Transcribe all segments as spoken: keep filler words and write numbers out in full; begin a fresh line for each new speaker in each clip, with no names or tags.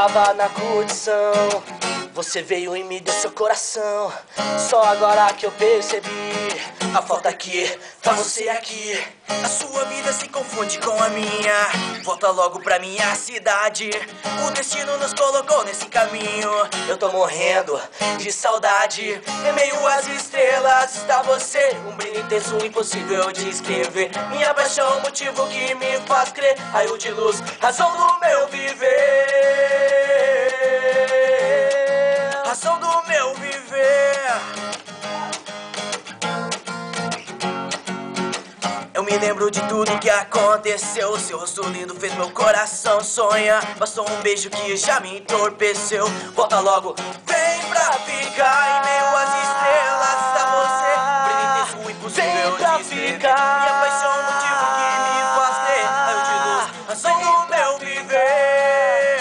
tava na curtição, você veio e me deu seu coração. Só agora que eu percebi a falta aqui, tá você aqui.
A sua vida se confunde com a minha. Volta logo pra minha cidade. O destino nos colocou nesse caminho.
Eu tô morrendo de saudade. Em meio às estrelas está você, um brilho intenso, impossível de escrever. Minha paixão, motivo que me faz crer. Raio de luz, razão do meu viver.
Razão do meu viver. Eu me lembro de tudo que aconteceu. Seu rosto lindo fez meu coração sonhar. Bastou um beijo que já me entorpeceu. Volta logo, vem pra ficar. Em meio às estrelas está você, brilho intenso, impossível de escrever. Minha paixão, motivo que me faz crer. Raio de luz, razão do meu viver.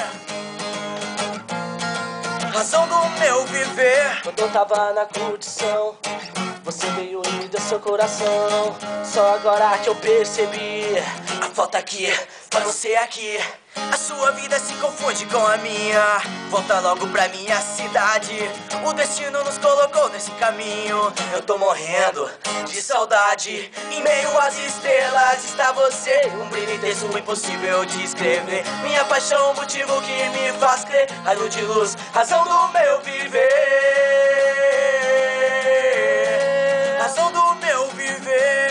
Razão do meu viver.
Quando eu tava na curtição, você veio e me deu seu coração. Só agora que eu percebi a falta aqui, pra você aqui.
A sua vida se confunde com a minha. Volta logo pra minha cidade. O destino nos colocou nesse caminho.
Eu tô morrendo de saudade. Em meio às estrelas está você, um brilho intenso, impossível de escrever. Minha paixão, motivo que me faz crer. Raio de luz, razão do meu viver.
Razão do meu viver.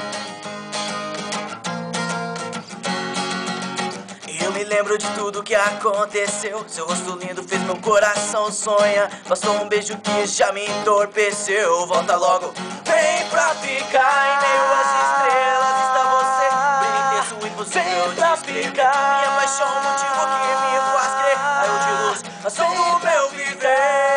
Eu me lembro de tudo que aconteceu. Seu rosto lindo fez meu coração sonhar. Bastou um beijo que já me entorpeceu. Volta logo, vem pra ficar. Em meio às estrelas está você, brilho intenso, impossível de escrever. Minha paixão, motivo que me faz crer. Raio de luz, razão do meu viver.